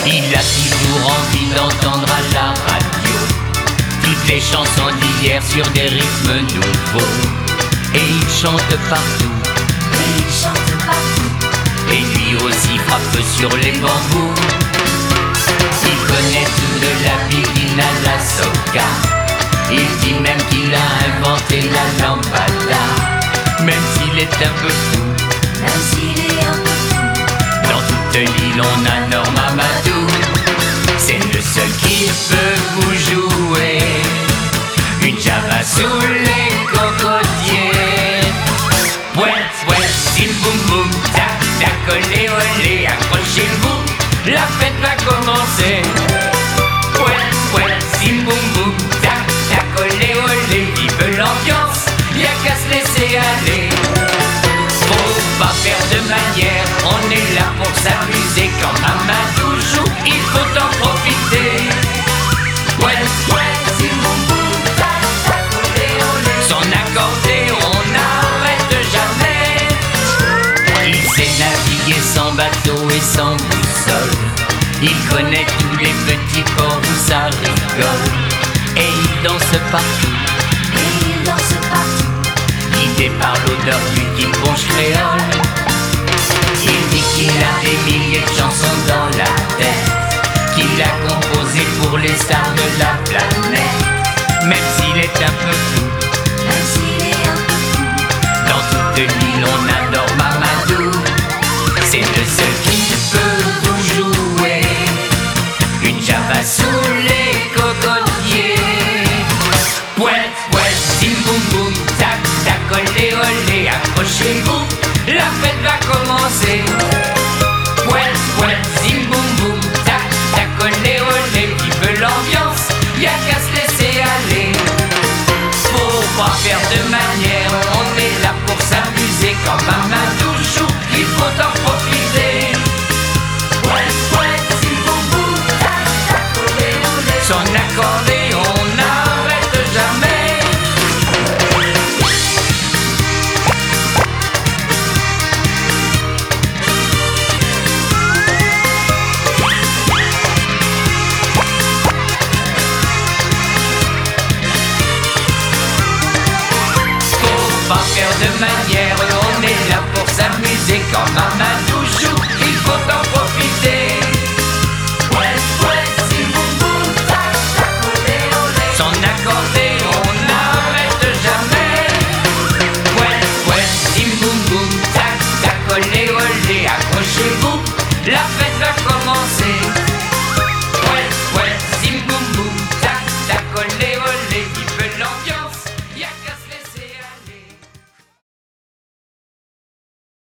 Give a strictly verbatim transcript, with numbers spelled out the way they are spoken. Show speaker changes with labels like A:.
A: Il a toujours envie d'entendre à la radio toutes les chansons d'hier sur des rythmes nouveaux. Et il chante partout,
B: Et il chante partout.
A: et lui aussi frappe sur les bambous. Il connaît tout de la biguine à la soca. Il dit même qu'il a inventé la lambada. Même s'il est un peu fou,
B: Même s'il est un peu fou.
A: dans toute l'île on a Norm Amadou. C'est le seul qui peut vous jouer une java sous les cocotiers. Pouet, pouet, sim boum boum, tac, tac, olé, olé, accrochez-vous, la fête va commencer. Pouet, pouet, sim boum boum, tac, tac, olé, olé, vive l'ambiance, y'a qu'à se laisser aller. Faut pas faire de manière, on est là pour s'amuser. Quand Amadou joue, il faut en profiter. Ouais, ouais, sim boum boum, tac, tac, olé, olé. Son accordéon n'arrête jamais. Il sait naviguer sans bateau et sans boussole. Il connaît tous les petits ports où ça rigole. Et il danse partout,
B: Et il danse partout.
A: guidé par l'odeur du guiponche créole. Il dit qu'il a des milliers de chansons dans la tête, qu'il a composé pour les stars de la planète. Même s'il est un peu fou,
B: Même s'il est un peu fou.
A: dans toute l'île on adore Mamadou. C'est le seul qui peut vous jouer une java sous les cocotiers. Pouet, pouet, sim boum boum, tac, tac, olé, olé, accrochez-vous, la fête va commencer. Pouet, pouet, sim boum boum, tac, tac, olé, olé, vive l'ambiance, y'a qu'à se laisser aller. Faut pas faire de manière, on est là pour s'amuser. Quand Mamadou joue, il faut en profiter. Pouet, pouet, sim boum boum, tac, tac, olé, olé. Son accordéon n'arrête jamais. Faut pas faire de manière, on est là pour s'amuser. Quand Mamadou joue, il faut en profiter. Ouais, ouais, sim boum boum, tac, tac, olé, olé. Son accordéon n'arrête jamais. Ouais, ouais, sim boum boum, tac, tac, olé, olé, accrochez-vous, la fête va commencer. Ouais, ouais,